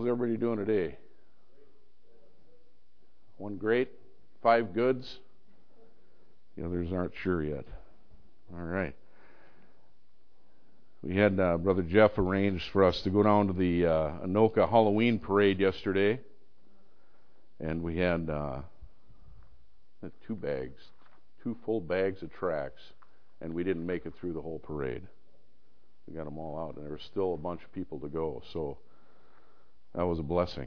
How's everybody doing today? One great? 5 goods? The others aren't sure yet. All right. We had Brother Jeff arranged for us to go down to the Anoka Halloween parade yesterday. And we had 2 full bags of tracts, and we didn't make it through the whole parade. We got them all out, and there was still a bunch of people to go. So that was a blessing.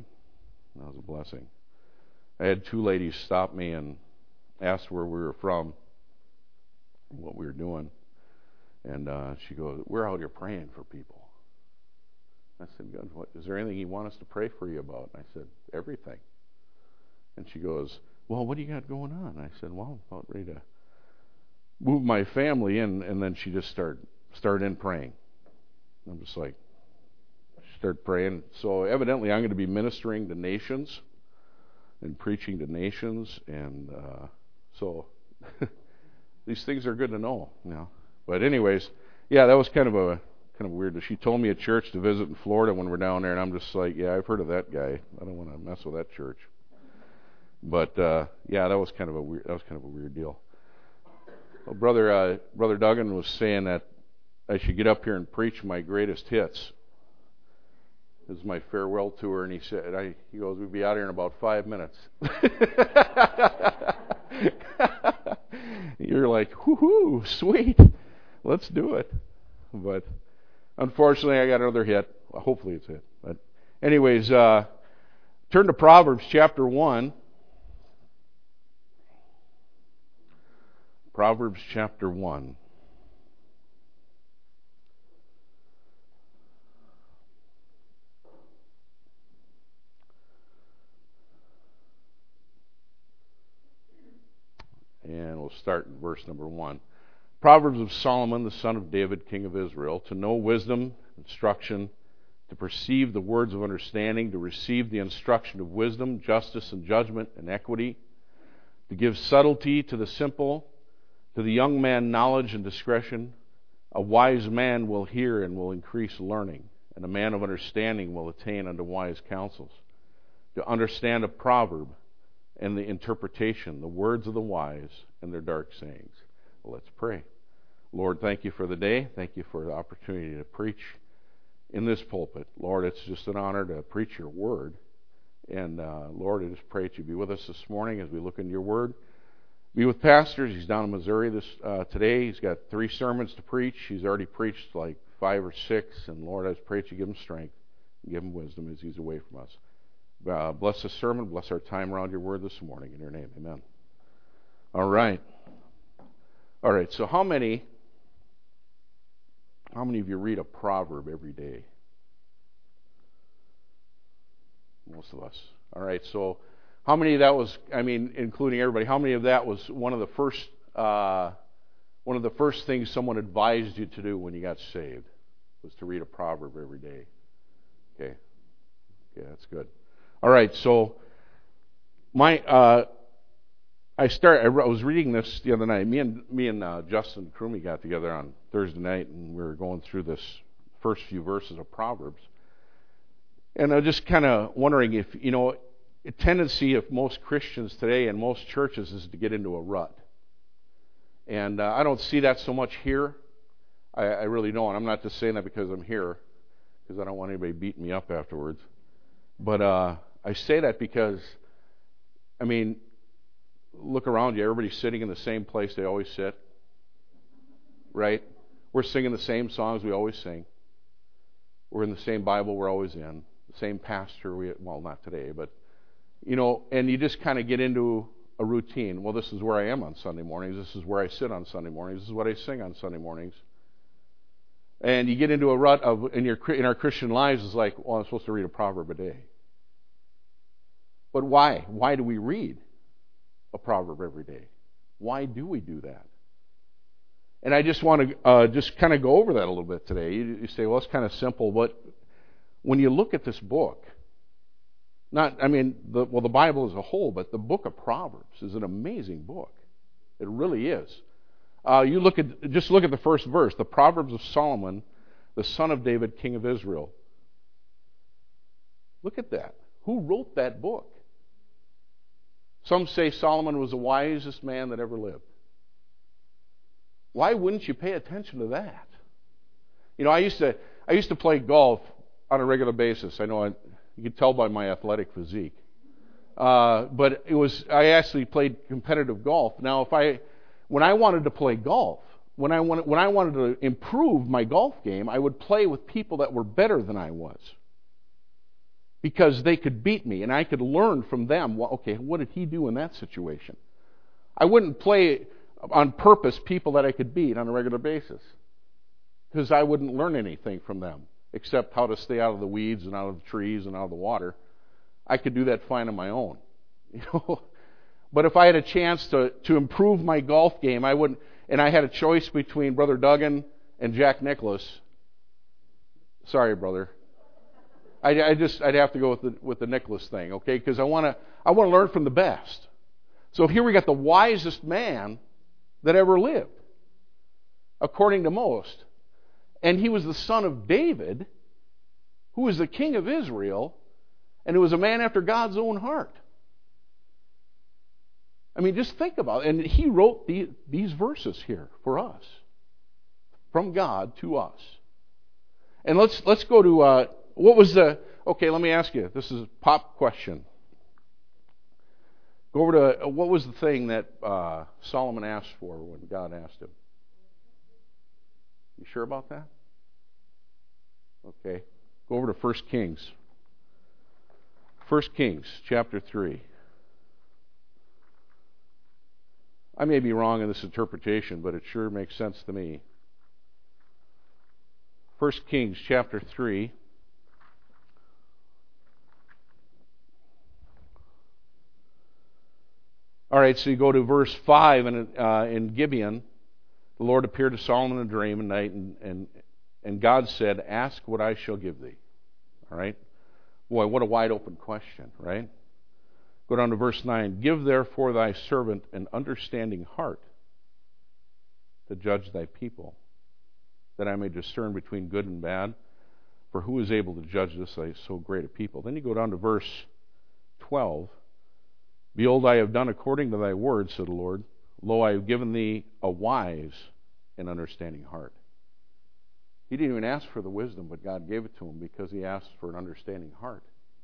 I had 2 ladies stop me and ask where we were from, what we were doing. And she goes, "We're out here praying for people." I said, "God, is there anything you want us to pray for you about?" And I said, "Everything." And she goes, "Well, what do you got going on?" And I said, "Well, I'm about ready to move my family in." And then she just started in praying. I'm just like, start praying. So evidently I'm going to be ministering to nations and preaching to nations. And so these things are good to know. But anyways, yeah, that was kind of weird. She told me a church to visit in Florida when we're down there, and I'm just like, yeah, I've heard of that guy. I don't want to mess with that church. But yeah, that was kind of a weird deal. Well, Brother Duggan was saying that I should get up here and preach my greatest hits. This is my farewell tour, and he goes, "We'll be out here in about 5 minutes." You're like, whoo-hoo, sweet, let's do it. But unfortunately, I got another hit. Well, hopefully it's a hit. But anyways, turn to Proverbs chapter 1. Proverbs chapter 1. And we'll start in verse number 1. Proverbs of Solomon, the son of David, king of Israel, to know wisdom, instruction, to perceive the words of understanding, to receive the instruction of wisdom, justice and judgment and equity, to give subtlety to the simple, to the young man knowledge and discretion. A wise man will hear and will increase learning, and a man of understanding will attain unto wise counsels. To understand a proverb and the interpretation, the words of the wise and their dark sayings. Well, let's pray. Lord, thank you for the day. Thank you for the opportunity to preach in this pulpit. Lord, it's just an honor to preach your word. And Lord, I just pray that you be with us this morning as we look into your word. Be with pastors. He's down in Missouri today. He's got 3 sermons to preach. He's already preached like 5 or 6. And Lord, I just pray that you give him strength and give him wisdom as he's away from us. Bless the sermon. Bless our time around your word this morning. In your name, amen. All right. So how many of you read a proverb every day? Most of us. All right. So how many of that was? Including everybody. How many of that was one of the first things someone advised you to do when you got saved? Was to read a proverb every day. Okay, that's good. All right, so I was reading this the other night. Me and Justin Crumey got together on Thursday night, and we were going through this first few verses of Proverbs. And I was just kind of wondering if, a tendency of most Christians today and most churches is to get into a rut. And I don't see that so much here. I really don't. I'm not just saying that because I'm here, because I don't want anybody beating me up afterwards. But I say that because, look around you. Everybody's sitting in the same place they always sit, right? We're singing the same songs we always sing. We're in the same Bible we're always in. The same pastor, well, not today, but, and you just kind of get into a routine. Well, this is where I am on Sunday mornings. This is where I sit on Sunday mornings. This is what I sing on Sunday mornings. And you get into a rut in our Christian lives is like, well, I'm supposed to read a proverb a day. But why? Why do we read a proverb every day? Why do we do that? And I just want to just kind of go over that a little bit today. You say, well, it's kind of simple, but when you look at this book, the Bible as a whole, but the book of Proverbs is an amazing book. It really is. Just look at the first verse, the Proverbs of Solomon, the son of David, king of Israel. Look at that. Who wrote that book? Some say Solomon was the wisest man that ever lived. Why wouldn't you pay attention to that? You know, I used to play golf on a regular basis. I know you can tell by my athletic physique. But I actually played competitive golf. Now, when I wanted to play golf, when I wanted to improve my golf game, I would play with people that were better than I was, because they could beat me, and I could learn from them. Well, okay, what did he do in that situation? I wouldn't play on purpose people that I could beat on a regular basis, because I wouldn't learn anything from them except how to stay out of the weeds and out of the trees and out of the water. I could do that fine on my own, you know. But if I had a chance to improve my golf game, I wouldn't. And I had a choice between Brother Duggan and Jack Nicklaus. Sorry, brother. I'd have to go with the Nicklaus thing, okay? Because I want to learn from the best. So here we got the wisest man that ever lived, according to most. And he was the son of David, who was the king of Israel, and who was a man after God's own heart. I mean, just think about it. And he wrote these verses here for us, from God to us. And let's go to what was the. Okay, let me ask you. This is a pop question. Go over to what was the thing that Solomon asked for when God asked him? You sure about that? Okay, go over to 1 Kings. 1 Kings chapter 3. I may be wrong in this interpretation, but it sure makes sense to me. 1 Kings chapter 3. All right, so you go to verse 5, and in Gibeon, the Lord appeared to Solomon in a dream at night, and God said, "Ask what I shall give thee." All right? Boy, what a wide open question, right? Go down to verse 9. "Give therefore thy servant an understanding heart to judge thy people, that I may discern between good and bad. For who is able to judge this so great a people?" Then you go down to verse 12. "Behold, I have done according to thy word, said the Lord. Lo, I have given thee a wise and understanding heart." He didn't even ask for the wisdom, but God gave it to him because he asked for an understanding heart.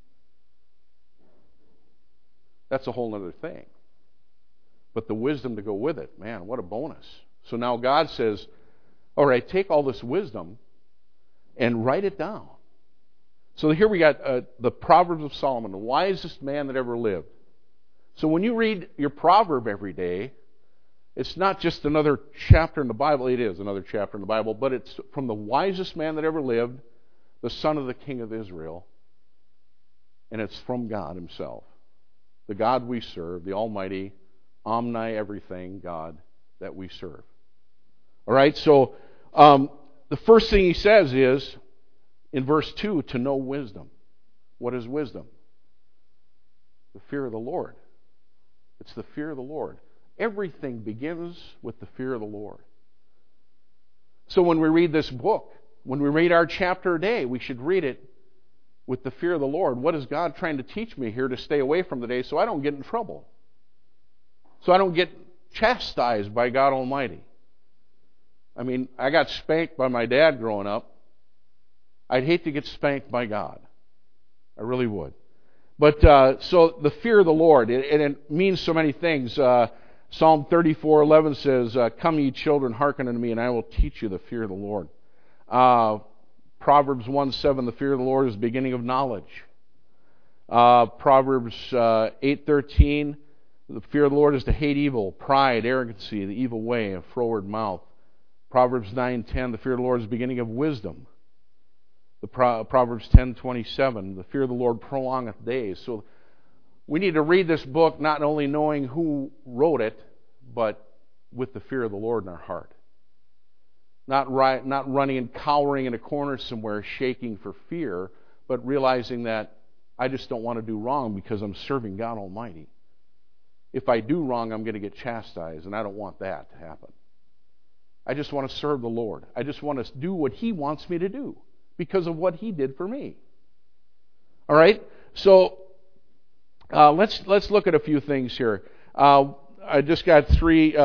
That's a whole other thing. But the wisdom to go with it, man, what a bonus. So now God says, all right, take all this wisdom and write it down. So here we got the Proverbs of Solomon, the wisest man that ever lived. So when you read your proverb every day, it's not just another chapter in the Bible. It is another chapter in the Bible, but it's from the wisest man that ever lived, the son of the king of Israel, and it's from God himself. The God we serve, the almighty, omni-everything God that we serve. All right, so the first thing he says is, in verse 2, to know wisdom. What is wisdom? The fear of the Lord. It's the fear of the Lord. Everything begins with the fear of the Lord. So when we read this book, when we read our chapter a day, we should read it with the fear of the Lord. What is God trying to teach me here to stay away from today so I don't get in trouble? So I don't get chastised by God Almighty. I mean, I got spanked by my dad growing up. I'd hate to get spanked by God. I really would. But so the fear of the Lord, and it means so many things. Psalm 34:11 says, "Come ye children, hearken unto me, and I will teach you the fear of the Lord." Proverbs 1:7, the fear of the Lord is the beginning of knowledge. Proverbs 8:13, the fear of the Lord is to hate evil, pride, arrogancy, the evil way, a froward mouth. Proverbs 9:10, the fear of the Lord is the beginning of wisdom. Proverbs 10:27, the fear of the Lord prolongeth days. So we need to read this book not only knowing who wrote it, but with the fear of the Lord in our heart. Not running and cowering in a corner somewhere, shaking for fear, but realizing that I just don't want to do wrong because I'm serving God Almighty. If I do wrong, I'm going to get chastised, and I don't want that to happen. I just want to serve the Lord. I just want to do what He wants me to do because of what He did for me. All right? So let's look at a few things here. I just got three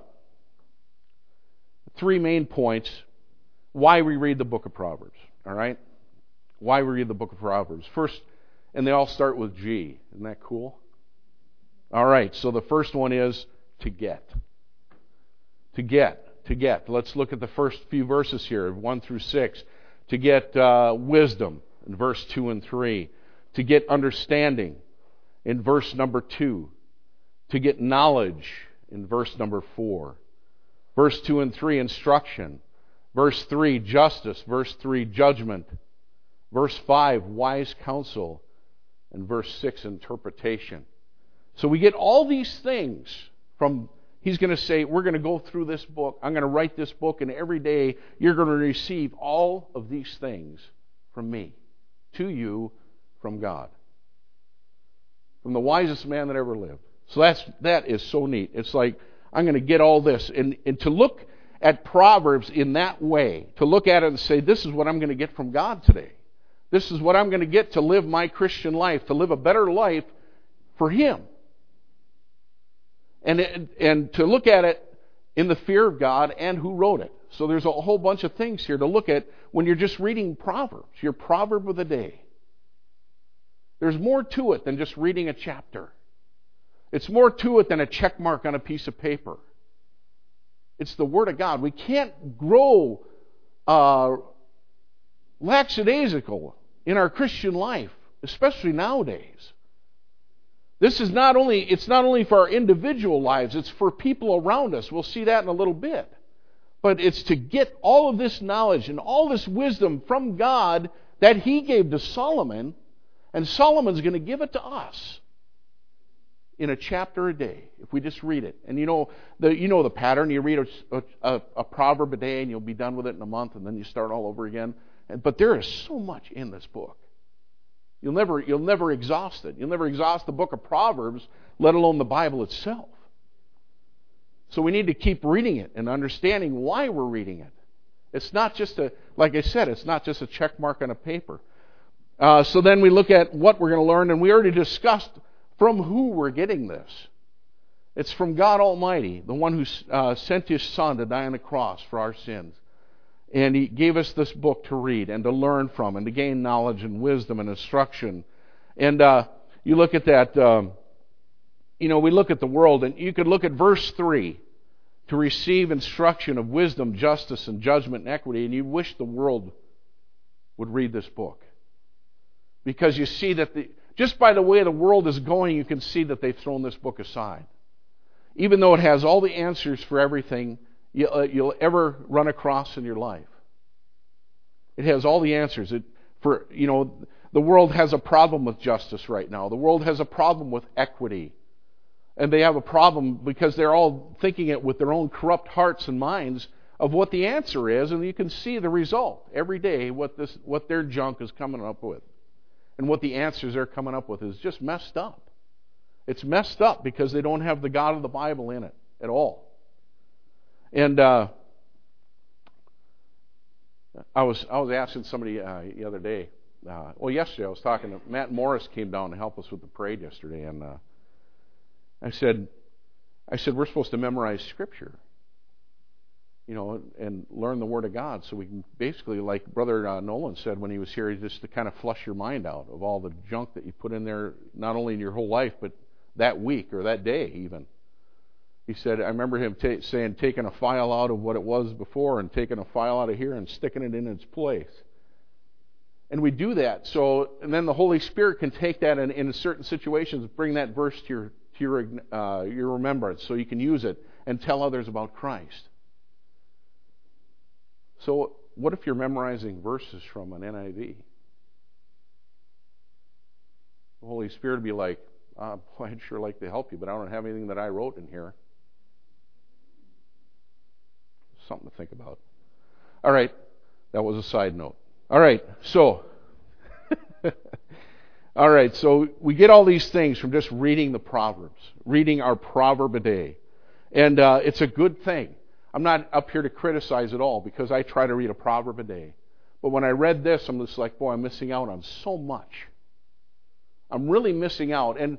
main points why we read the book of Proverbs. All right, why we read the book of Proverbs. First, and they all start with G. Isn't that cool? All right. So the first one is to get. To get. To get. Let's look at the first few verses here, 1 through 6. To get wisdom in verse 2 and 3. To get understanding in verse number 2. To get knowledge in verse number 4. Verse 2 and 3, instruction. Verse 3, justice. Verse 3, judgment. Verse 5, wise counsel. And verse 6, interpretation. So we get all these things from, he's going to say, we're going to go through this book. I'm going to write this book, and every day you're going to receive all of these things from me, to you, from God. From the wisest man that ever lived. So that is so neat. It's like, I'm going to get all this. And to look at Proverbs in that way, to look at it and say, this is what I'm going to get from God today. This is what I'm going to get to live my Christian life, to live a better life for Him. And to look at it in the fear of God and who wrote it. So there's a whole bunch of things here to look at when you're just reading Proverbs, your proverb of the day. There's more to it than just reading a chapter. It's more to it than a check mark on a piece of paper. It's the Word of God. We can't grow lackadaisical in our Christian life, especially nowadays. This is it's not only for our individual lives, it's for people around us. We'll see that in a little bit. But it's to get all of this knowledge and all this wisdom from God that He gave to Solomon, and Solomon's going to give it to us in a chapter a day, if we just read it. And you know the pattern. You read a proverb a day, and you'll be done with it in a month, and then you start all over again. But there is so much in this book. You'll never exhaust it. You'll never exhaust the book of Proverbs, let alone the Bible itself. So we need to keep reading it and understanding why we're reading it. It's not just like I said, it's not just a check mark on a paper. So then we look at what we're going to learn, and we already discussed from who we're getting this. It's from God Almighty, the one who sent His Son to die on the cross for our sins. And He gave us this book to read and to learn from and to gain knowledge and wisdom and instruction. And you look at that, we look at the world, and you could look at verse 3, to receive instruction of wisdom, justice, and judgment and equity, and you wish the world would read this book. Because you see that just by the way the world is going, you can see that they've thrown this book aside. Even though it has all the answers for everything you'll ever run across in your life. It has all the answers. The world has a problem with justice right now. The world has a problem with equity. And they have a problem because they're all thinking it with their own corrupt hearts and minds of what the answer is, and you can see the result every day, what their junk is coming up with. And what the answers they're coming up with is just messed up. It's messed up because they don't have the God of the Bible in it at all. And I was asking somebody the other day. Yesterday I was talking to Matt Morris. Came down to help us with the parade yesterday, and I said we're supposed to memorize Scripture, and learn the Word of God, so we can basically, like Brother Nolan said when he was here, just to kind of flush your mind out of all the junk that you put in there, not only in your whole life, but that week or that day even. He said, I remember him saying, taking a file out of what it was before and taking a file out of here and sticking it in its place. And we do that. And then the Holy Spirit can take that and in certain situations bring that verse to your remembrance, so you can use it and tell others about Christ. So what if you're memorizing verses from an NIV? The Holy Spirit would be like, I'd sure like to help you, but I don't have anything that I wrote in here. Something to think about. All right, that was a side note. All right, so we get all these things from just reading the Proverbs, reading our proverb a day. And it's a good thing. I'm not up here to criticize at all, because I try to read a proverb a day. But when I read this, I'm just like, boy, I'm missing out on so much. I'm really missing out. And,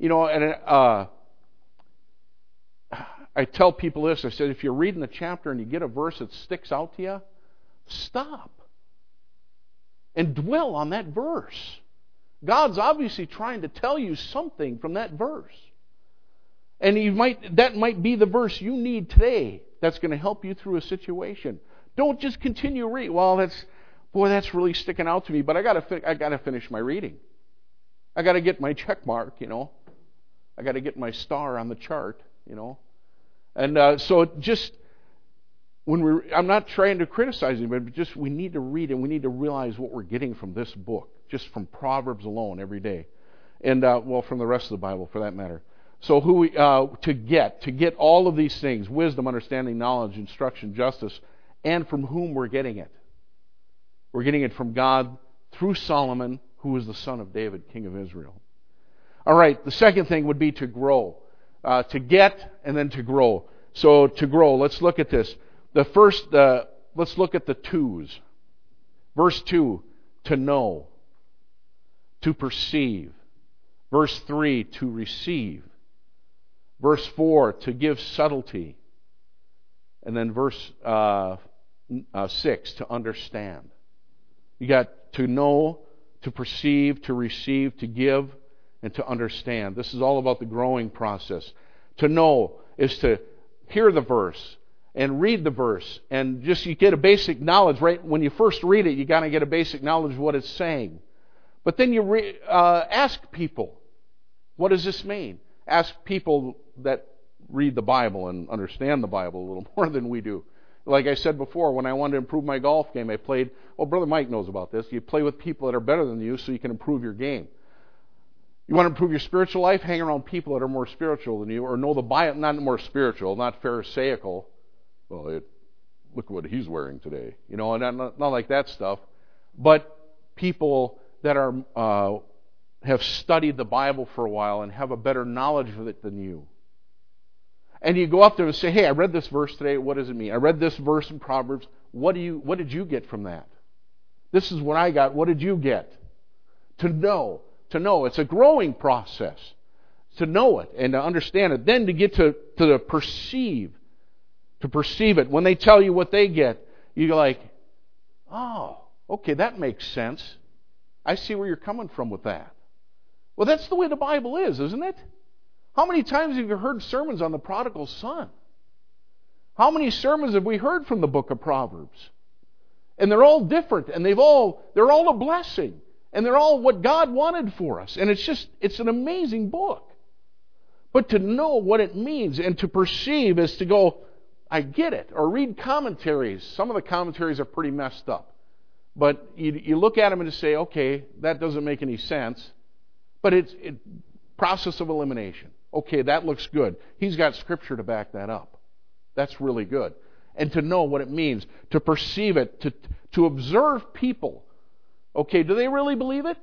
I tell people this. I said, if you're reading the chapter and you get a verse that sticks out to you, stop and dwell on that verse. God's obviously trying to tell you something from that verse. And that might be the verse you need today that's going to help you through a situation. Don't just continue reading. Well, that's really sticking out to me, but I got to finish my reading. I got to get my check mark, I got to get my star on the chart, And so just I'm not trying to criticize anybody, but just we need to read and we need to realize what we're getting from this book, just from Proverbs alone every day, and from the rest of the Bible for that matter. So to get all of these things: wisdom, understanding, knowledge, instruction, justice, and from whom we're getting it. We're getting it from God through Solomon, who is the son of David, king of Israel. All right, the second thing would be to grow. To get and then to grow. So to grow, let's look at this. Let's look at the twos. Verse 2, to know, to perceive. Verse 3, to receive. Verse 4, to give subtlety. And then verse 6, to understand. You got to know, to perceive, to receive, to give, and to understand. This is all about the growing process. To know is to hear the verse and read the verse, and just you get a basic knowledge. Right when you first read it, you got to get a basic knowledge of what it's saying. But then you ask people, what does this mean? Ask people that read the Bible and understand the Bible a little more than we do. Like I said before, when I wanted to improve my golf game, I played. Well, Brother Mike knows about this. You play with people that are better than you, so you can improve your game. You want to improve your spiritual life? Hang around people that are more spiritual than you, or know the Bible. Not more spiritual, not pharisaical. Well, look what he's wearing today. And not like that stuff. But people that have studied the Bible for a while and have a better knowledge of it than you. And you go up there and say, hey, I read this verse today. What does it mean? I read this verse in Proverbs. What did you get from that? This is what I got. What did you get? To know. It's a growing process. To know it and to understand it. Then to get to perceive. To perceive it. When they tell you what they get, you're like, oh, okay, that makes sense. I see where you're coming from with that. Well, that's the way the Bible is, isn't it? How many times have you heard sermons on the prodigal son? How many sermons have we heard from the book of Proverbs? And they're all different, and they're all a blessing. And they're all what God wanted for us. And it's an amazing book. But to know what it means and to perceive is to go, I get it. Or read commentaries. Some of the commentaries are pretty messed up. But you look at them and just say, okay, that doesn't make any sense. But it's process of elimination. Okay, that looks good. He's got Scripture to back that up. That's really good. And to know what it means, to perceive it, to observe people. Okay, do they really believe it?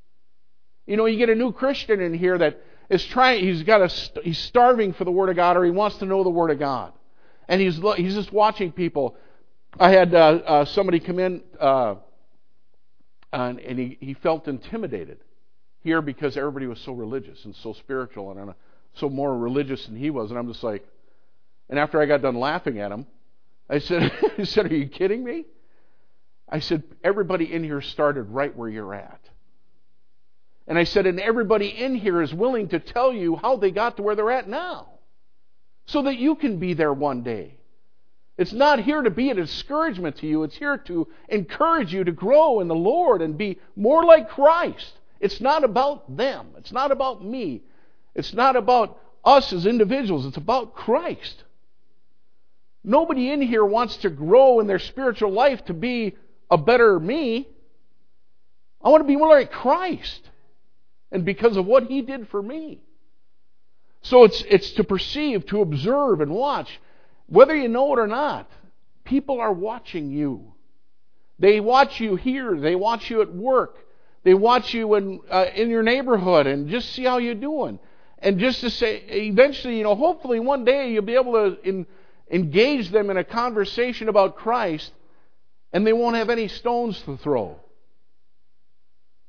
You get a new Christian in here that is he's starving for the Word of God, or he wants to know the Word of God. And he's just watching people. I had somebody come in and he felt intimidated here because everybody was so religious and so spiritual and so more religious than he was. And I'm just like, and after I got done laughing at him, I said, are you kidding me? I said, everybody in here started right where you're at. And I said, and everybody in here is willing to tell you how they got to where they're at now, so that you can be there one day. It's not here to be a discouragement to you. It's here to encourage you to grow in the Lord and be more like Christ. It's not about them. It's not about me. It's not about us as individuals. It's about Christ. Nobody in here wants to grow in their spiritual life to be a better me. I want to be more like Christ. And because of what He did for me. So it's to perceive, to observe and watch. Whether you know it or not, people are watching you. They watch you here. They watch you at work. They watch you in your neighborhood and just see how you're doing. And just to say, eventually, hopefully one day you'll be able to engage them in a conversation about Christ, and they won't have any stones to throw.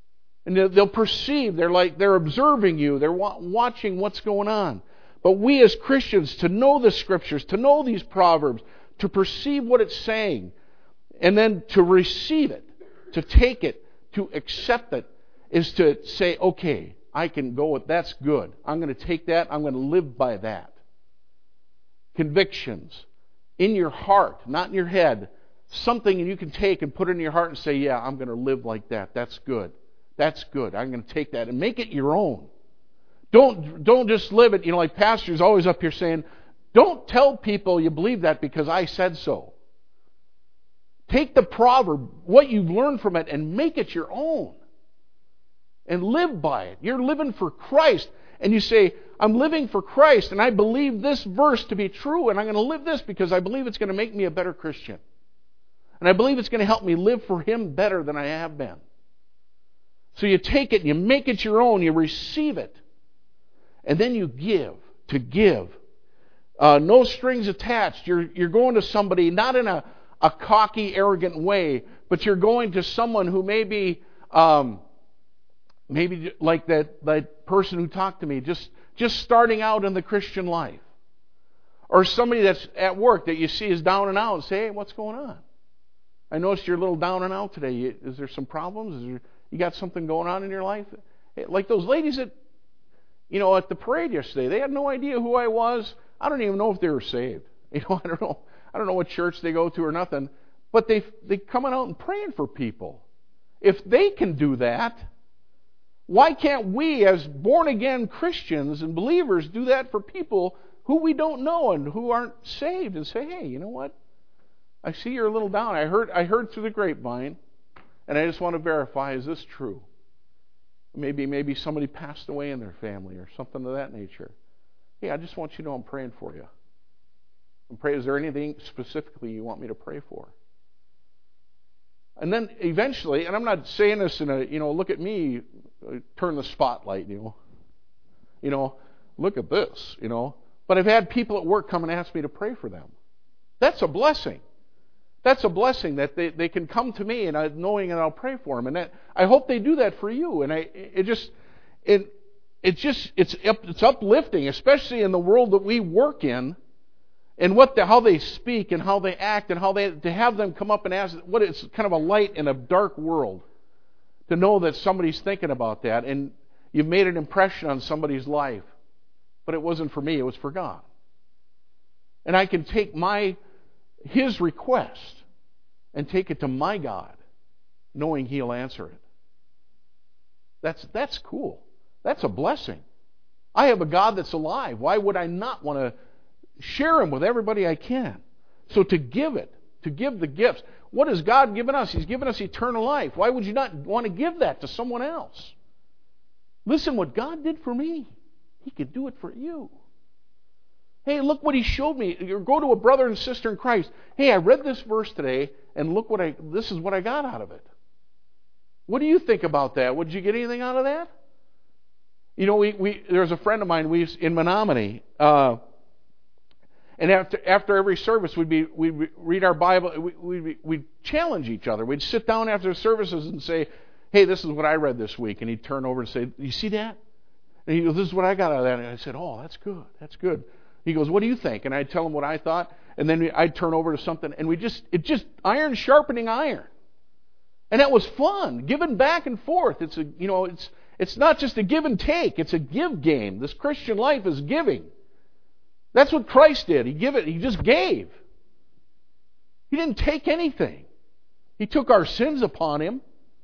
And they'll perceive, they're observing you, they're watching what's going on. But we as Christians, to know the Scriptures, to know these Proverbs, to perceive what it's saying, and then to receive it, to take it, to accept it, is to say, okay, I can go with that's good. I'm going to take that, I'm going to live by that. Convictions in your heart, not in your head. Something you can take and put it in your heart and say, yeah, I'm going to live like that. That's good. That's good. I'm going to take that and make it your own. Don't just live it, like pastors always up here saying, don't tell people you believe that because I said so. Take the proverb, what you've learned from it, and make it your own. And live by it. You're living for Christ. And you say, I'm living for Christ, and I believe this verse to be true, and I'm going to live this because I believe it's going to make me a better Christian. And I believe it's going to help me live for Him better than I have been. So you take it and you make it your own, you receive it. And then you give, to give. No strings attached. You're going to somebody, not in a cocky, arrogant way, but you're going to someone who maybe like that person who talked to me, just starting out in the Christian life. Or somebody that's at work that you see is down and out and say, hey, what's going on? I noticed you're a little down and out today. Is there some problems? You got something going on in your life? Like those ladies at the parade yesterday, they had no idea who I was. I don't even know if they were saved. I don't know what church they go to or nothing. But they coming out and praying for people. If they can do that, why can't we as born-again Christians and believers do that for people who we don't know and who aren't saved and say, hey, you know what? I see you're a little down. I heard through the grapevine, and I just want to verify, is this true? Maybe somebody passed away in their family or something of that nature. Hey, I just want you to know I'm praying for you. Is there anything specifically you want me to pray for? And then eventually, and I'm not saying this in a, look at me, turn the spotlight, look at this, But I've had people at work come and ask me to pray for them. That's a blessing. That's a blessing that they can come to me and knowing that I'll pray for them. And I hope they do that for you. And it's uplifting, especially in the world that we work in, and how they speak and how they act and to have them come up and ask what it's kind of a light in a dark world. To know that somebody's thinking about that and you've made an impression on somebody's life. But it wasn't for me, it was for God. And I can take His request and take it to my God, knowing He'll answer it. That's cool. That's a blessing. I have a God that's alive. Why would I not want to share Him with everybody I can? So to give the gifts. What has God given us? He's given us eternal life. Why would you not want to give that to someone else? Listen, what God did for me, He could do it for you. Hey, look what He showed me. You go to a brother and sister in Christ. Hey, I read this verse today, and look this is what I got out of it. What do you think about that? Did you get anything out of that? There's a friend of mine, in Menominee, and after every service, we'd read our Bible. We'd challenge each other. We'd sit down after the services and say, hey, this is what I read this week. And he'd turn over and say, you see that? And he goes, this is what I got out of that. And I said, oh, that's good. That's good. He goes, what do you think? And I'd tell him what I thought. And then I'd turn over to something. And it just iron sharpening iron. And that was fun, giving back and forth. It's not just a give and take. It's a give game. This Christian life is giving. That's what Christ did. He just gave. He didn't take anything. He took our sins upon Him.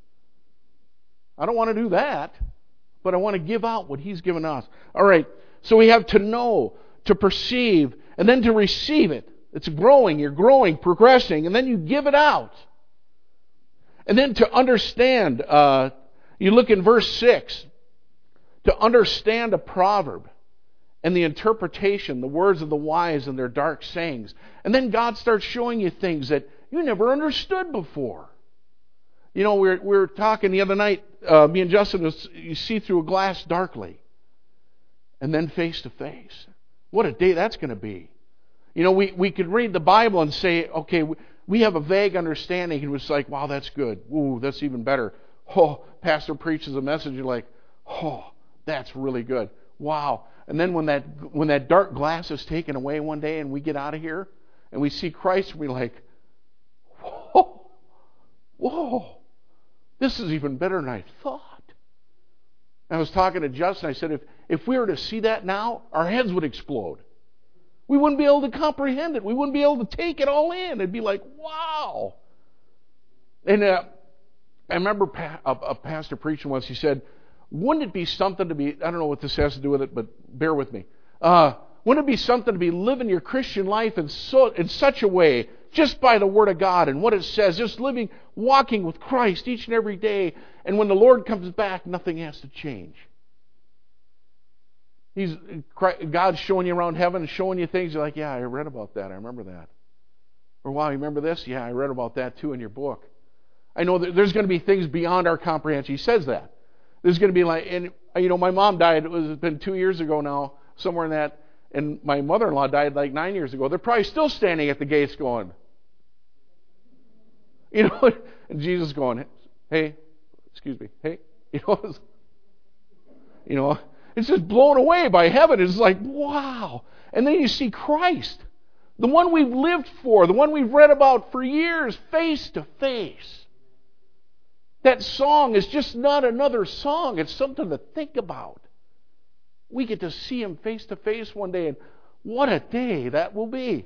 I don't want to do that, but I want to give out what He's given us. All right, so we have to know, to perceive, and then to receive it. It's growing, you're growing, progressing, and then you give it out. And then to understand, you look in verse 6, to understand a proverb. And the interpretation, the words of the wise and their dark sayings. And then God starts showing you things that you never understood before. We were talking the other night, me and Justin, you see through a glass darkly. And then face to face. What a day that's going to be. We could read the Bible and say, okay, we have a vague understanding. And it was like, wow, that's good. Ooh, that's even better. oh, pastor preaches a message, you're like, oh, that's really good. Wow. And then when that dark glass is taken away one day and we get out of here and we see Christ, we're like, whoa, this is even better than I thought. I was talking to Justin, I said, if we were to see that now, our heads would explode. We wouldn't be able to comprehend it. We wouldn't be able to take it all in. It'd be like, wow. And I remember a pastor preaching once, he said, wouldn't it be something to be, I don't know what this has to do with it, but bear with me. Wouldn't it be something to be living your Christian life in such a way, just by the Word of God and what it says, just walking with Christ each and every day, and when the Lord comes back, nothing has to change. God's showing you around heaven and showing you things, you're like, yeah, I read about that, I remember that. Or, wow, you remember this? Yeah, I read about that too in your book. I know that there's going to be things beyond our comprehension. He says that. There's going to be like, and my mom died, it's been 2 years ago now, somewhere in that, and my mother-in-law died like 9 years ago. They're probably still standing at the gates going, and Jesus going, hey, excuse me, hey, it's just blown away by heaven. It's like, wow. And then you see Christ, the one we've lived for, the one we've read about for years, face to face. That song is just not another song. It's something to think about. We get to see Him face to face one day, and what a day that will be.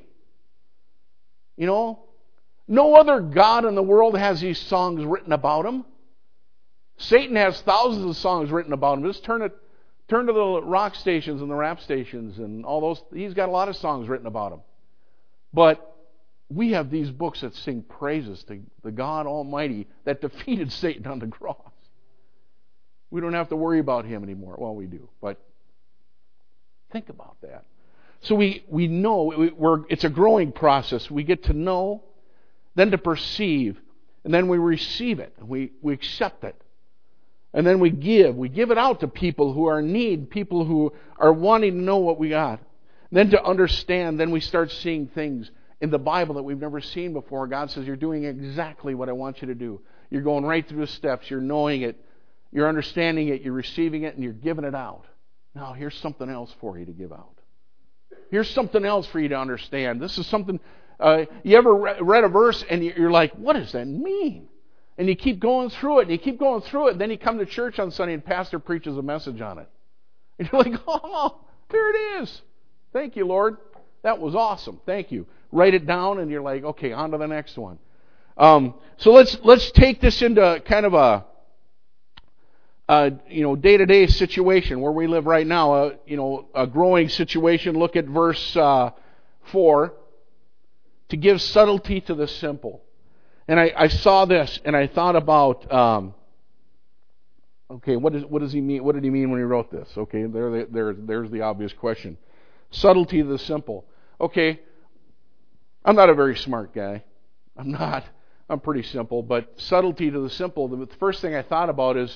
No other God in the world has these songs written about Him. Satan has thousands of songs written about Him. Just turn to the rock stations and the rap stations and all those. He's got a lot of songs written about Him. But we have these books that sing praises to the God Almighty that defeated Satan on the cross. We don't have to worry about Him anymore. Well, we do, but think about that. So we know it's a growing process. We get to know, then to perceive, and then we receive it. We accept it. And then we give. We give it out to people who are in need, people who are wanting to know what we got. Then to understand, then we start seeing things in the Bible that we've never seen before. God says, you're doing exactly what I want you to do. You're going right through the steps. You're knowing it. You're understanding it. You're receiving it, and you're giving it out. Now, here's something else for you to give out. Here's something else for you to understand. This is something, you ever read a verse, and you're like, what does that mean? And you keep going through it, and you keep going through it, and then you come to church on Sunday, and pastor preaches a message on it. And you're like, oh, there it is. Thank you, Lord. That was awesome. Thank you. Write it down, and you're like, okay, on to the next one. So let's take this into kind of a day-to-day situation where we live right now. A growing situation. Look at verse 4. To give subtlety to the simple. And I saw this, and I thought about, okay, what does he mean? What did he mean when he wrote this? Okay, there's the obvious question. Subtlety to the simple. Okay, I'm not a very smart guy. I'm not. I'm pretty simple. But subtlety to the simple, the first thing I thought about is,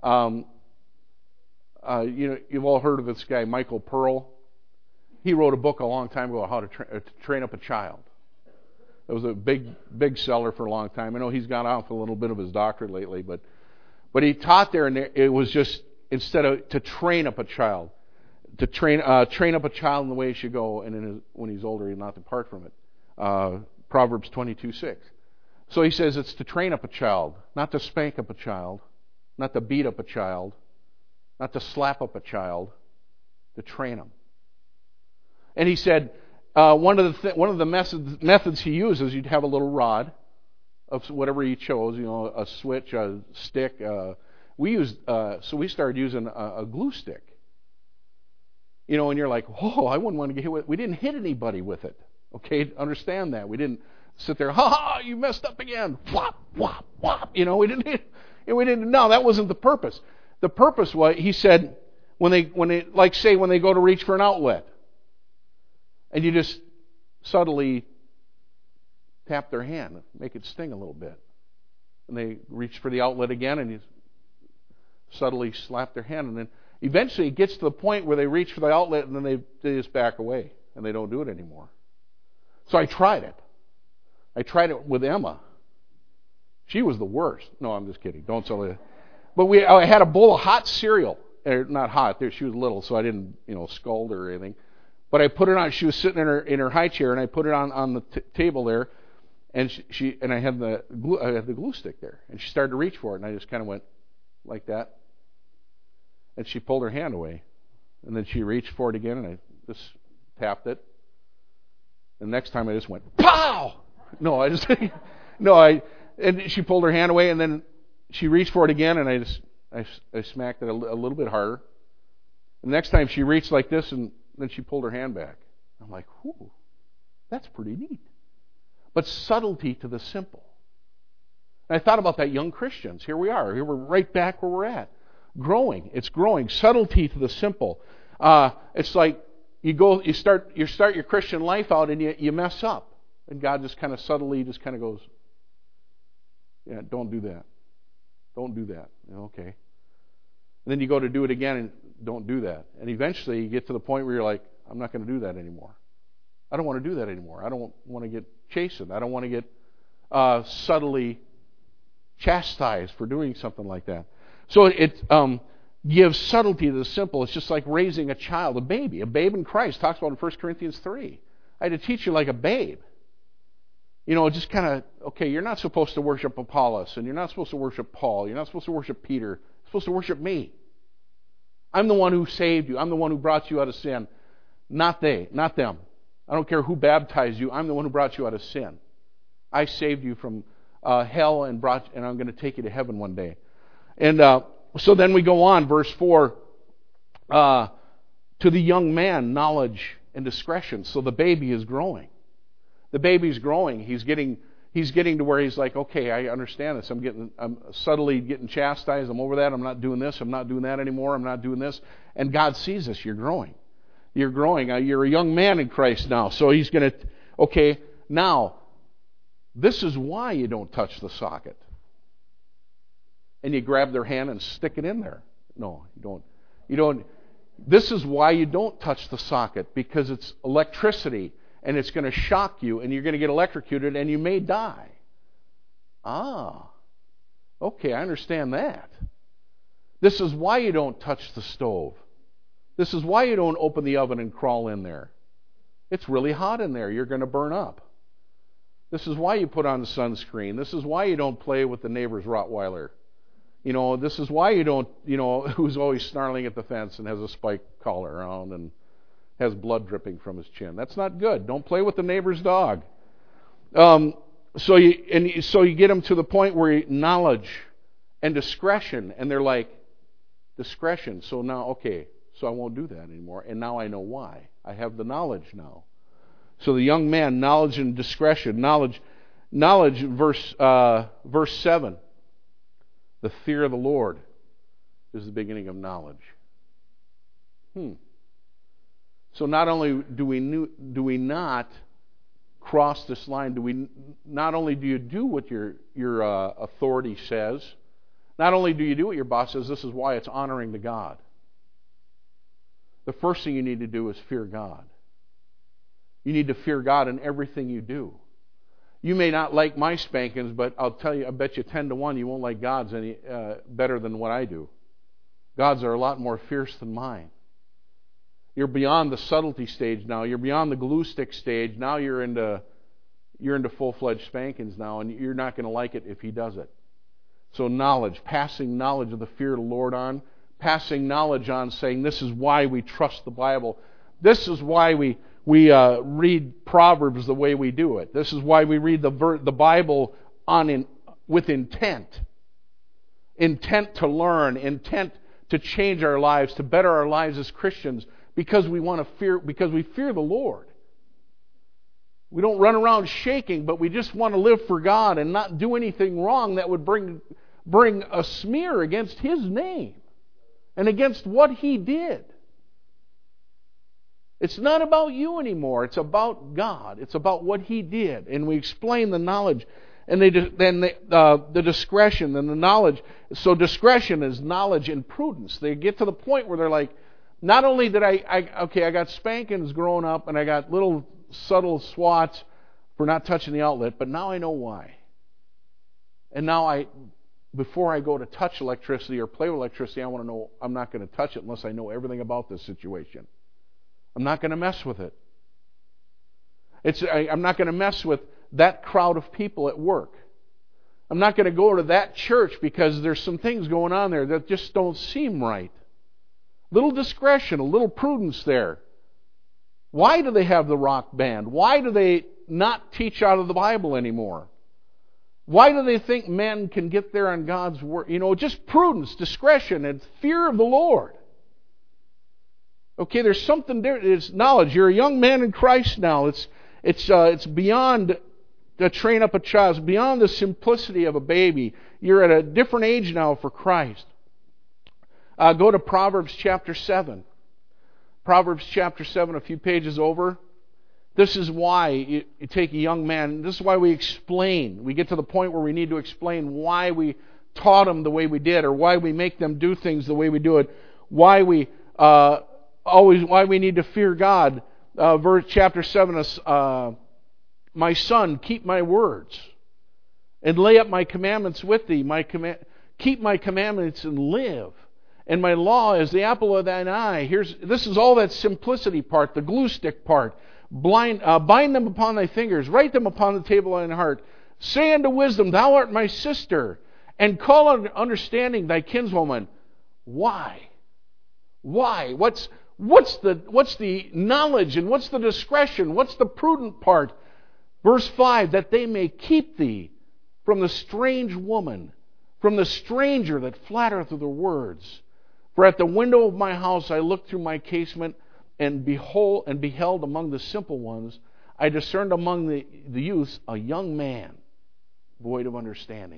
you've all heard of this guy, Michael Pearl. He wrote a book a long time ago, How to Train Up a Child. It was a big seller for a long time. I know he's gone off a little bit of his doctorate lately, but he taught there, and it was just, instead of to train up a child, to train up a child in the way he should go, and when he's older, he'll not depart from it. Proverbs 22:6. So he says it's to train up a child, not to spank up a child, not to beat up a child, not to slap up a child, to train them. And he said, one of the methods he uses, you'd have a little rod of whatever he chose, a switch, a stick. So we started using a glue stick. And you're like, oh, I wouldn't want to get hit with it. We didn't hit anybody with it. Okay, understand that. We didn't sit there, you messed up again. Whop, whop, whop. We didn't hit. No, that wasn't the purpose. The purpose was, he said, when they go to reach for an outlet, and you just subtly tap their hand, make it sting a little bit. And they reach for the outlet again, and you subtly slap their hand. And then eventually it gets to the point where they reach for the outlet, and then they just back away, and they don't do it anymore. So I tried it. I tried it with Emma. She was the worst. No, I'm just kidding. Don't tell her. But I had a bowl of hot cereal. Not hot. She was little, so I didn't, scold her or anything. But I put it on. She was sitting in her high chair, and I put it on the table there, and I had the glue stick there, and she started to reach for it, and I just kind of went like that, and she pulled her hand away, and then she reached for it again, and I just tapped it. The next time I just went pow. And she pulled her hand away, and then she reached for it again, and I smacked it a little bit harder. The next time she reached like this, and then she pulled her hand back. I'm like, whoo, that's pretty neat. But subtlety to the simple. And I thought about that, young Christians. Here we are. Here we're right back where we're at. Growing. It's growing. Subtlety to the simple. It's like you start your Christian life out and you mess up. And God just kind of subtly just kind of goes, yeah, don't do that. Don't do that. Okay. And then you go to do it again and don't do that. And eventually you get to the point where you're like, I'm not going to do that anymore. I don't want to do that anymore. I don't want to get chastened. I don't want to get subtly chastised for doing something like that. So it gives subtlety to the simple. It's just like raising a child, a baby. A babe in Christ talks about in 1 Corinthians 3. I had to teach you like a babe. Just kind of, okay, you're not supposed to worship Apollos, and you're not supposed to worship Paul. You're not supposed to worship Peter. You're supposed to worship me. I'm the one who saved you. I'm the one who brought you out of sin. Not they, not them. I don't care who baptized you. I'm the one who brought you out of sin. I saved you from hell and I'm going to take you to heaven one day. And so then we go on, verse 4, to the young man, knowledge and discretion. So the baby is growing. The baby's growing. He's getting to where he's like, okay, I understand this. I'm subtly getting chastised. I'm over that. I'm not doing this. I'm not doing that anymore. I'm not doing this. And God sees this. You're growing. You're growing. You're a young man in Christ now. So he's going to, okay, now, this is why you don't touch the socket. And you grab their hand and stick it in there. No, you don't. You don't. This is why you don't touch the socket, because it's electricity. And it's going to shock you, and you're going to get electrocuted, and you may die. Okay, I understand that. This is why you don't touch the stove. This is why you don't open the oven and crawl in there. It's really hot in there. You're going to burn up. This is why you put on the sunscreen. This is why you don't play with the neighbor's Rottweiler. This is why you don't, who's always snarling at the fence and has a spike collar around and has blood dripping from his chin. That's not good. Don't play with the neighbor's dog. So you get them to the point where knowledge and discretion, and they're like, discretion. So now, okay, so I won't do that anymore. And now I know why. I have the knowledge now. So the young man, knowledge and discretion. Knowledge, verse 7. The fear of the Lord is the beginning of knowledge. So not only do we not cross this line, not only do you do what your authority says, not only do you do what your boss says, this is why it's honoring to God. The first thing you need to do is fear God. You need to fear God in everything you do. You may not like my spankings, but I'll tell you, I bet you 10 to 1 you won't like God's any better than what I do. God's are a lot more fierce than mine. You're beyond the subtlety stage now. You're beyond the glue stick stage. Now you're into full-fledged spankings now, and you're not going to like it if he does it. So knowledge, passing knowledge of the fear of the Lord on, passing knowledge on, saying this is why we trust the Bible. This is why we read Proverbs the way we do it. This is why we read the Bible with intent. Intent to learn, intent to change our lives, to better our lives as Christians. Because we fear the Lord. We don't run around shaking, but we just want to live for God and not do anything wrong that would bring a smear against His name and against what He did. It's not about you anymore. It's about God. It's about what He did. And we explain the knowledge and the discretion and the knowledge. So discretion is knowledge and prudence. They get to the point where they're like, not only did I got spankings growing up and I got little subtle swats for not touching the outlet, but now I know why. And now before I go to touch electricity or play with electricity, I want to know I'm not going to touch it unless I know everything about this situation. I'm not going to mess with it. I'm not going to mess with that crowd of people at work. I'm not going to go to that church because there's some things going on there that just don't seem right. Little discretion, a little prudence there. Why do they have the rock band? Why do they not teach out of the Bible anymore? Why do they think men can get there on God's word? Just prudence, discretion, and fear of the Lord. Okay, there's something there. It's knowledge. You're a young man in Christ now. It's beyond to train up a child. It's beyond the simplicity of a baby. You're at a different age now for Christ. Go to Proverbs chapter 7. Proverbs chapter 7, a few pages over. This is why you take a young man. This is why we explain. We get to the point where we need to explain why we taught them the way we did, or why we make them do things the way we do it. Why we need to fear God. Chapter 7, my son, keep my words, and lay up my commandments with thee. Keep my commandments and live. And my law is the apple of thine eye. This is all that simplicity part, the glue stick part. Bind them upon thy fingers, write them upon the table of thine heart. Say unto wisdom, thou art my sister, and call on understanding thy kinswoman. Why? Why? What's the knowledge, and what's the discretion? What's the prudent part? Verse 5, that they may keep thee from the strange woman, from the stranger that flattereth with her words. For at the window of my house I looked through my casement, and beheld among the simple ones, I discerned among the youths a young man, void of understanding.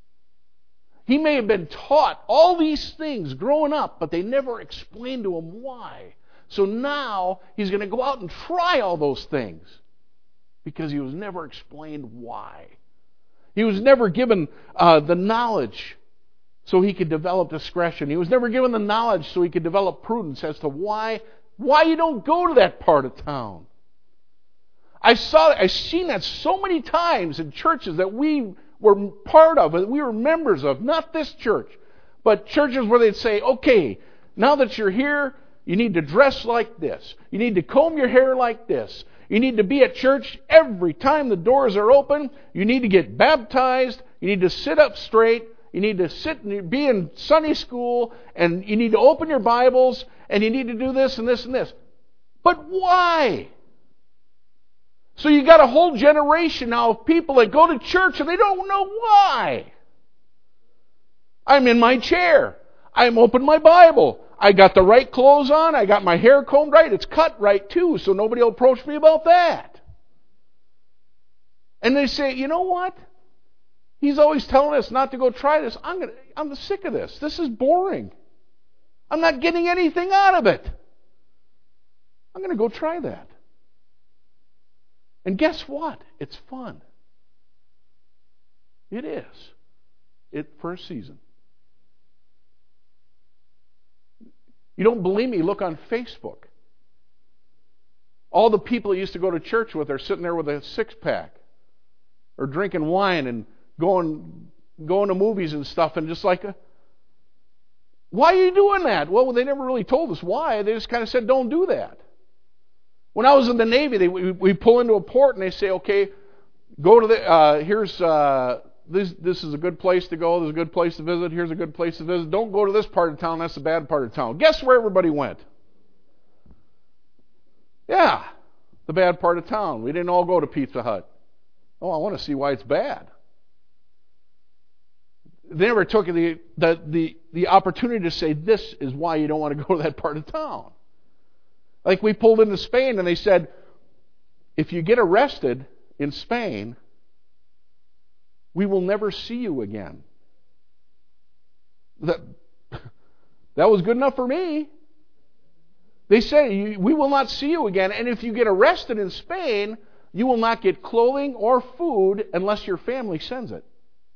He may have been taught all these things growing up, but they never explained to him why. So now he's going to go out and try all those things, because he was never explained why. He was never given the knowledge so he could develop discretion. He was never given the knowledge so he could develop prudence as to why you don't go to that part of town. I've seen that so many times in churches that we were part of, that we were members of, not this church, but churches where they'd say, okay, now that you're here, you need to dress like this. You need to comb your hair like this. You need to be at church every time the doors are open. You need to get baptized. You need to sit up straight. You need to be in Sunday school, and you need to open your Bibles, and you need to do this and this and this. But why? So you got a whole generation now of people that go to church and they don't know why. I'm in my chair. I'm open my Bible. I got the right clothes on. I got my hair combed right. It's cut right too, so nobody will approach me about that. And they say, you know what? He's always telling us not to go try this. I'm sick of this. This is boring. I'm not getting anything out of it. I'm going to go try that. And guess what? It's fun. It is. For a season. You don't believe me? Look on Facebook. All the people you used to go to church with are sitting there with a six-pack, or drinking wine and going to movies and stuff, and just like, why are you doing that? Well, they never really told us why. They just kind of said, don't do that. When I was in the Navy, we pull into a port and they say, okay, go to this is a good place to go. This is a good place to visit. Here's a good place to visit. Don't go to this part of town. That's the bad part of town. Guess where everybody went? Yeah, the bad part of town. We didn't all go to Pizza Hut. Oh, I want to see why it's bad. They never took the opportunity to say, this is why you don't want to go to that part of town. Like we pulled into Spain and they said, if you get arrested in Spain, we will never see you again. That was good enough for me. They said, we will not see you again, and if you get arrested in Spain, you will not get clothing or food unless your family sends it.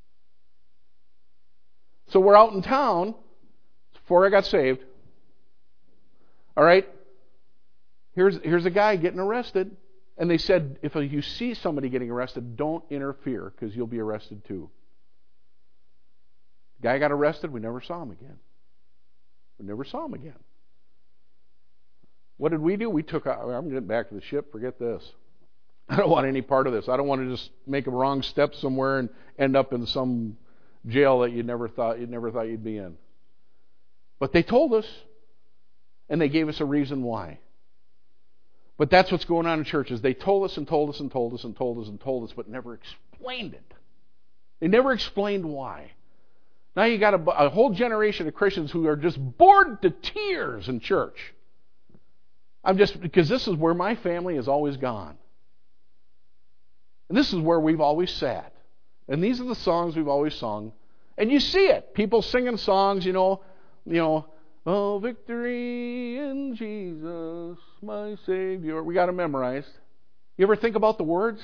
So we're out in town before I got saved. All right? Here's a guy getting arrested. And they said, if you see somebody getting arrested, don't interfere because you'll be arrested too. Guy got arrested. We never saw him again. We never saw him again. What did we do? We took out. I'm getting back to the ship. Forget this. I don't want any part of this. I don't want to just make a wrong step somewhere and end up in some jail that you never thought you'd be in. But they told us, and they gave us a reason why. But that's what's going on in churches. They told us and told us and told us and told us and told us, but never explained it. They never explained why. Now you got a whole generation of Christians who are just bored to tears in church. Because this is where my family has always gone. And this is where we've always sat. And these are the songs we've always sung. And you see it. People singing songs, oh, victory in Jesus, my Savior. We got them memorized. You ever think about the words?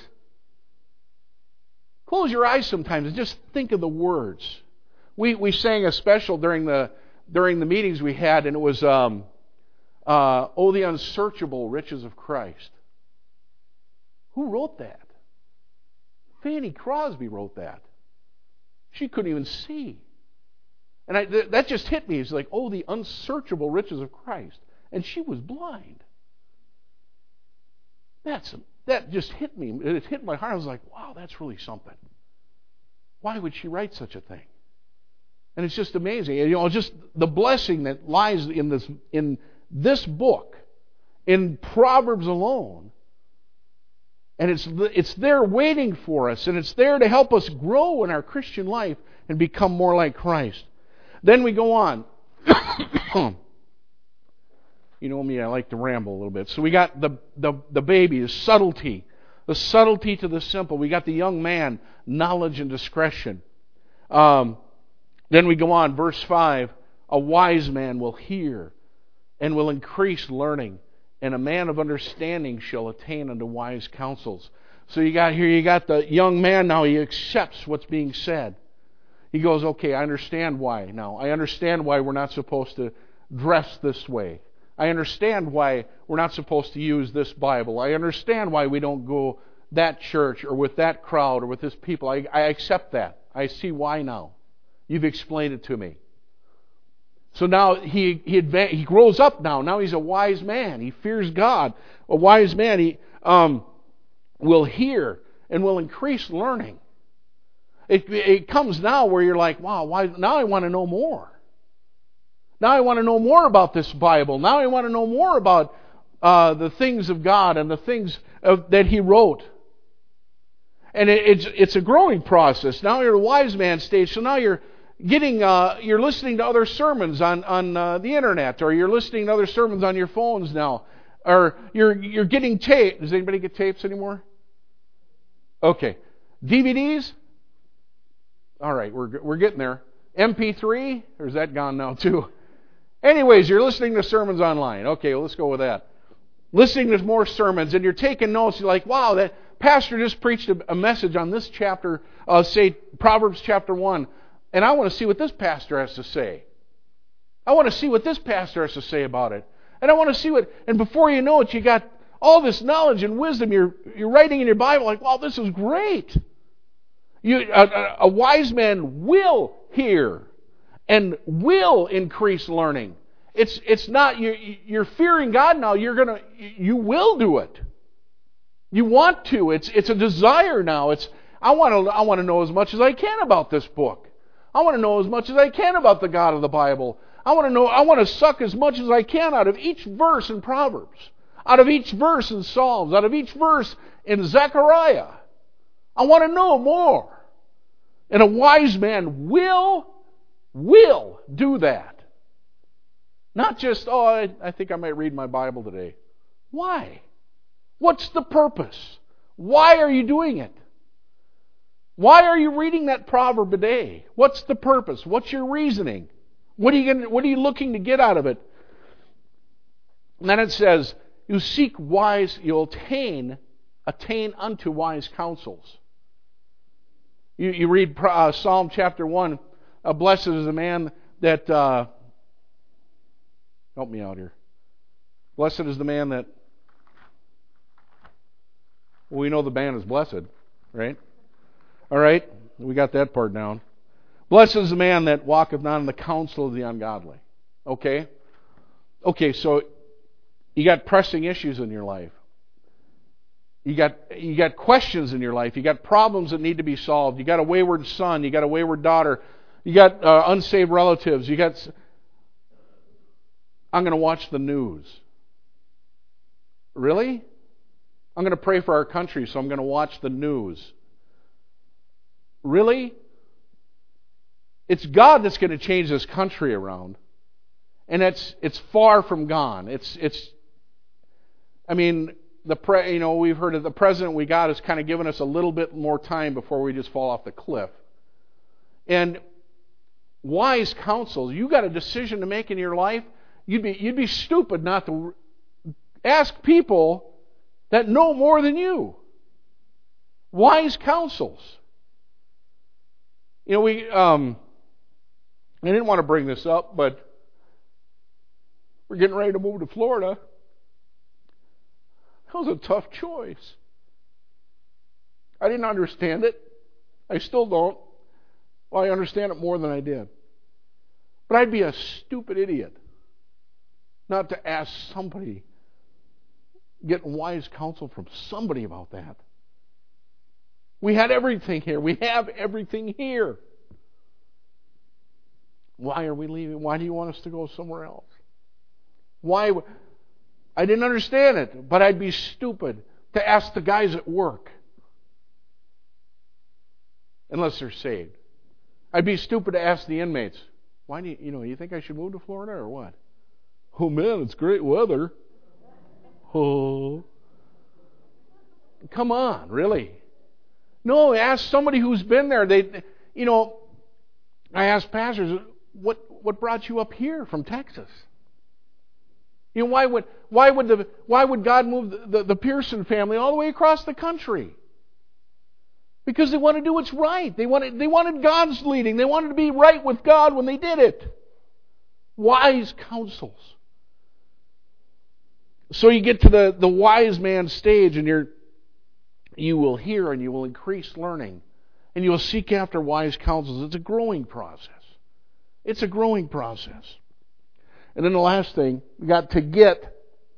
Close your eyes sometimes and just think of the words. We sang a special during the meetings we had, and it was Oh, the Unsearchable Riches of Christ. Who wrote that? Fanny Crosby wrote that. She couldn't even see. And that just hit me. It's like, oh, the unsearchable riches of Christ. And she was blind. That just hit me. It hit my heart. I was like, wow, that's really something. Why would she write such a thing? And it's just amazing. Just the blessing that lies in this book, in Proverbs alone. And it's there waiting for us, and it's there to help us grow in our Christian life and become more like Christ. Then we go on. You know me, I like to ramble a little bit. So we got the baby, the subtlety to the simple. We got the young man, knowledge and discretion. Then we go on, verse 5. A wise man will hear and will increase learning, and a man of understanding shall attain unto wise counsels. So you got the young man now. He accepts what's being said. He goes, okay, I understand why now. I understand why we're not supposed to dress this way. I understand why we're not supposed to use this Bible. I understand why we don't go that church or with that crowd or with this people. I accept that. I see why now. You've explained it to me. So now he grows up now. Now he's a wise man. He fears God. A wise man, he will hear and will increase learning. It comes now where you're like, wow, why? Now I want to know more. Now I want to know more about this Bible. Now I want to know more about the things of God and the things that He wrote. And it's a growing process. Now you're at a wise man stage, so now you're listening to other sermons on the internet, or you're listening to other sermons on your phones now, or you're getting tape. Does anybody get tapes anymore? Okay, DVDs. All right, we're getting there. MP3, or is that gone now too? Anyways, you're listening to sermons online. Okay, well, let's go with that. Listening to more sermons, and you're taking notes. You're like, wow, that pastor just preached a message on this chapter, say Proverbs chapter 1. And I want to see what this pastor has to say. I want to see what this pastor has to say about it. And I want to see and before you know it, you got all this knowledge and wisdom. You're writing in your Bible like, wow, this is great. A wise man will hear and will increase learning. It's not, you're fearing God now. You will do it. You want to. It's a desire now. I want to know as much as I can about this book. I want to know as much as I can about the God of the Bible. I want to suck as much as I can out of each verse in Proverbs, out of each verse in Psalms, out of each verse in Zechariah. I want to know more. And a wise man will do that. Not just, I think I might read my Bible today. Why? What's the purpose? Why are you doing it? Why are you reading that proverb a day? What's the purpose? What's your reasoning? What are you looking to get out of it? And then it says, you seek wise, you'll attain unto wise counsels. You read Psalm chapter 1, blessed is the man that, help me out here. Blessed is the man that, well, we know the man is blessed, right? All right, we got that part down. Blessed is the man that walketh not in the counsel of the ungodly. Okay? Okay, so you got pressing issues in your life. You got questions in your life. You got problems that need to be solved. You got a wayward son. You got a wayward daughter. You got unsaved relatives. I'm going to watch the news. Really? I'm going to pray for our country, so I'm going to watch the news. Really? It's God that's going to change this country around. And it's far from gone. We've heard of the president we got has kind of given us a little bit more time before we just fall off the cliff. And wise counsel, you got a decision to make in your life. You'd be stupid not to ask people that know more than you. Wise counsels. I didn't want to bring this up, but we're getting ready to move to Florida. That was a tough choice. I didn't understand it. I still don't. Well, I understand it more than I did. But I'd be a stupid idiot not to ask somebody, get wise counsel from somebody about that. We had everything here. We have everything here. Why are we leaving? Why do you want us to go somewhere else? Why? I didn't understand it, but I'd be stupid to ask the guys at work. Unless they're saved. I'd be stupid to ask the inmates, why do you think I should move to Florida or what? Oh man, it's great weather. Oh. Come on, really? No, ask somebody who's been there. I asked pastors, what brought you up here from Texas? Why would God move the Pearson family all the way across the country? Because they want to do what's right. They wanted God's leading. They wanted to be right with God when they did it. Wise counsels. So you get to the wise man stage, and you will hear and you will increase learning, and you will seek after wise counsels. It's a growing process. It's a growing process. And then the last thing, we got to get,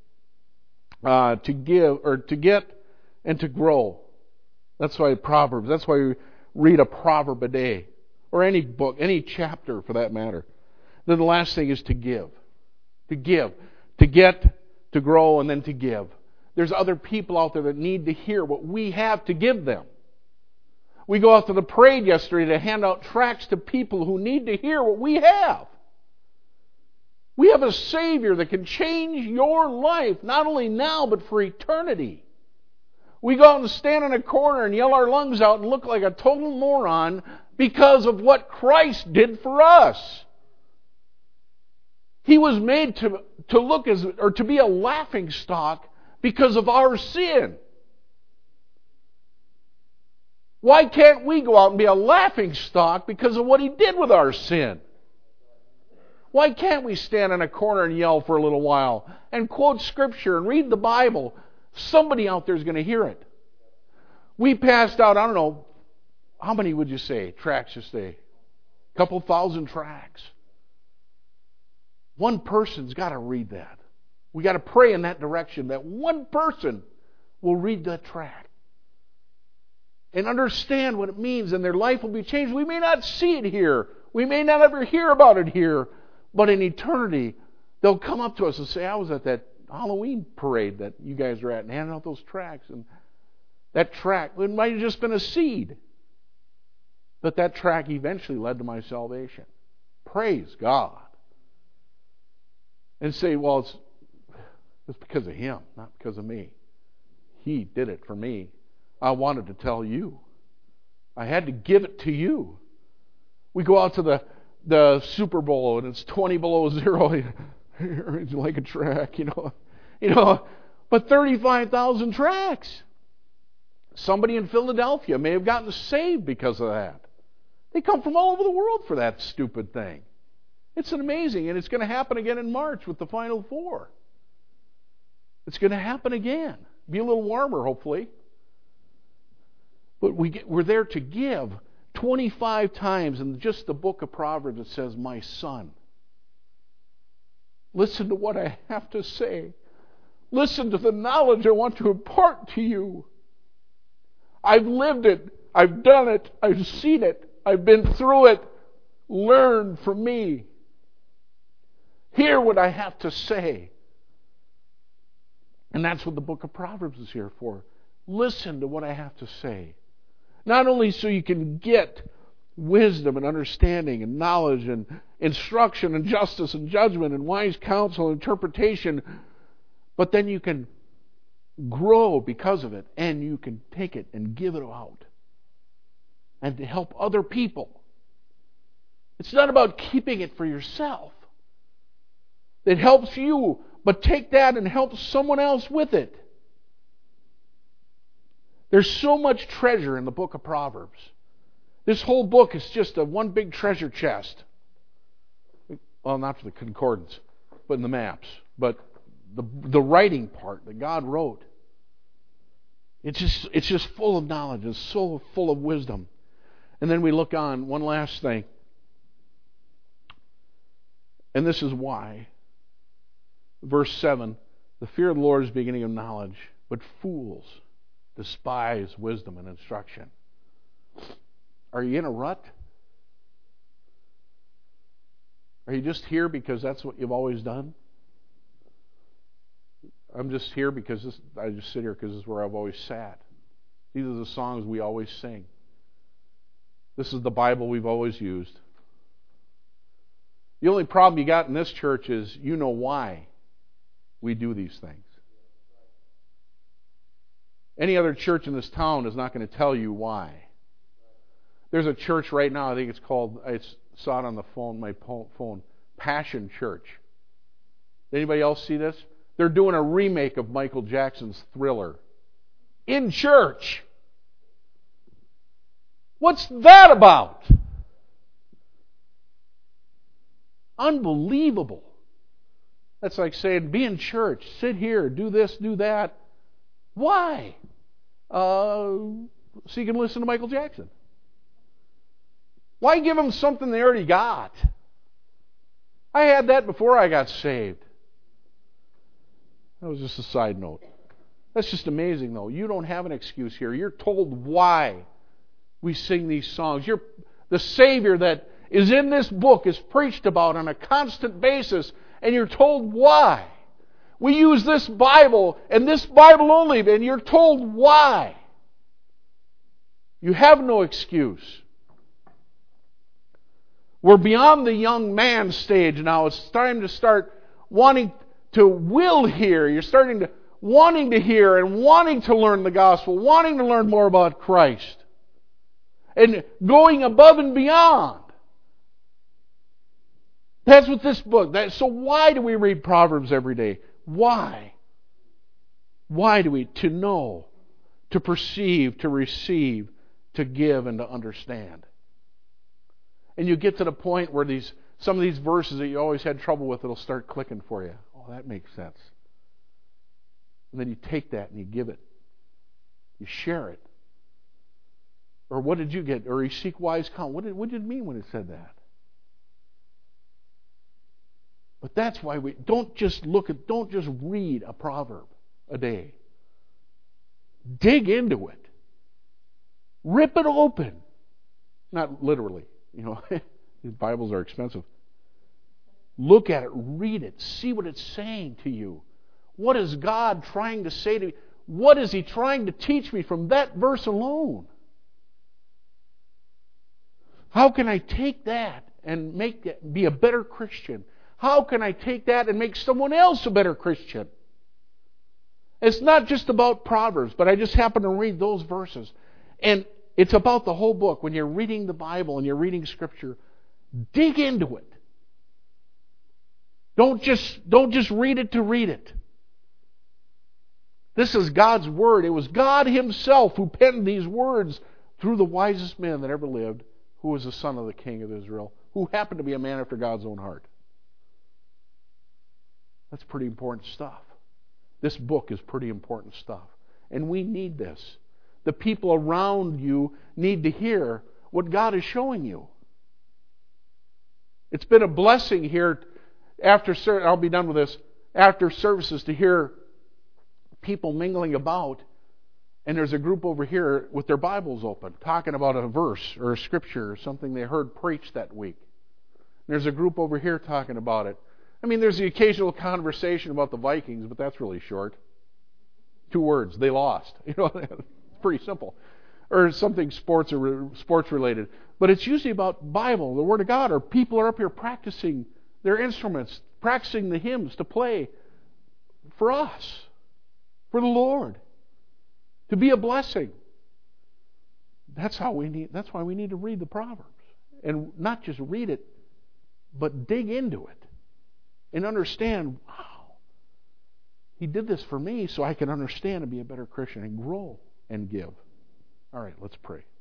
to give, or to get and to grow. That's why Proverbs, that's why we read a proverb a day, or any book, any chapter for that matter. Then the last thing is to give. To give. To get, to grow, and then to give. There's other people out there that need to hear what we have to give them. We go out to the parade yesterday to hand out tracts to people who need to hear what we have. We have a Savior that can change your life, not only now, but for eternity. We go out and stand in a corner and yell our lungs out and look like a total moron because of what Christ did for us. He was made to look as, or to be a laughing stock because of our sin. Why can't we go out and be a laughing stock because of what He did with our sin? Why can't we stand in a corner and yell for a little while and quote Scripture and read the Bible? Somebody out there is going to hear it. We passed out, I don't know, how many would you say tracts yesterday? A couple thousand tracts. One person's got to read that. We got to pray in that direction that one person will read that tract and understand what it means, and their life will be changed. We may not see it here. We may not ever hear about it here, but in eternity, they'll come up to us and say, I was at that Halloween parade that you guys were at and handing out those tracts, and that tract, it might have just been a seed, but that tract eventually led to my salvation. Praise God. And say, well, it's because of Him, not because of me. He did it for me. I wanted to tell you. I had to give it to you. We go out to the Super Bowl and it's 20 below zero. It's like a track, but 35,000 tracks. Somebody in Philadelphia may have gotten saved because of that. They come from all over the world for that stupid thing. It's amazing, and it's going to happen again in March with the Final Four. It's going to happen again. Be a little warmer, hopefully. But we're there to give, 25 times in just the book of Proverbs it says, my son, listen to what I have to say. Listen to the knowledge I want to impart to you. I've lived it. I've done it. I've seen it. I've been through it. Learn from me. Hear what I have to say. And that's what the book of Proverbs is here for. Listen to what I have to say. Not only so you can get wisdom and understanding and knowledge and instruction and justice and judgment and wise counsel and interpretation, but then you can grow because of it, and you can take it and give it out and to help other people. It's not about keeping it for yourself. It helps you, but take that and help someone else with it. There's so much treasure in the book of Proverbs. This whole book is just one big treasure chest. Well, not for the concordance, but in the maps. But the writing part that God wrote, it's just full of knowledge. It's so full of wisdom. And then we look on, one last thing. And this is why. Verse 7, the fear of the Lord is the beginning of knowledge, but fools despise wisdom and instruction. Are you in a rut? Are you just here because that's what you've always done? I'm just here because I just sit here because this is where I've always sat. These are the songs we always sing. This is the Bible we've always used. The only problem you got in this church is you know why we do these things. Any other church in this town is not going to tell you why. There's a church right now, I think it's called, I saw it on the phone, my phone, Passion Church. Anybody else see this? They're doing a remake of Michael Jackson's Thriller. In church. What's that about? Unbelievable. That's like saying, be in church, sit here, do this, do that. Why? So you can listen to Michael Jackson. Why give them something they already got? I had that before I got saved. That was just a side note. That's just amazing, though. You don't have an excuse here. You're told why we sing these songs. The Savior that is in this book is preached about on a constant basis, and you're told why. We use this Bible, and this Bible only, and you're told why. You have no excuse. We're beyond the young man stage now. It's time to start wanting to will hear. You're starting to wanting to hear and wanting to learn the gospel, wanting to learn more about Christ, and going above and beyond. That's what this book. So why do we read Proverbs every day? Why? Why do we? To know, to perceive, to receive, to give, and to understand. And you get to the point where some of these verses that you always had trouble with, it'll start clicking for you. Oh, that makes sense. And then you take that and you give it. You share it. Or what did you get? Or you seek wise counsel. What did it mean when it said that? But that's why we don't just read a proverb a day. Dig into it. Rip it open. Not literally. These Bibles are expensive. Look at it, read it, see what it's saying to you. What is God trying to say to me? What is He trying to teach me from that verse alone? How can I take that and be a better Christian? How can I take that and make someone else a better Christian? It's not just about Proverbs, but I just happen to read those verses. And it's about the whole book. When you're reading the Bible and you're reading Scripture, dig into it. Don't just read it to read it. This is God's Word. It was God Himself who penned these words through the wisest man that ever lived, who was the son of the king of Israel, who happened to be a man after God's own heart. That's pretty important stuff. This book is pretty important stuff. And we need this. The people around you need to hear what God is showing you. It's been a blessing here I'll be done with this, after services to hear people mingling about, and there's a group over here with their Bibles open, talking about a verse or a scripture or something they heard preached that week. There's a group over here talking about it. I mean, there's the occasional conversation about the Vikings, but that's really short. 2 words, they lost. It's pretty simple. Or something sports related. But it's usually about Bible, the Word of God, or people are up here practicing their instruments, practicing the hymns to play for us, for the Lord, to be a blessing. That's why we need to read the Proverbs. And not just read it, but dig into it and understand, wow, He did this for me so I can understand and be a better Christian and grow and give. All right, let's pray.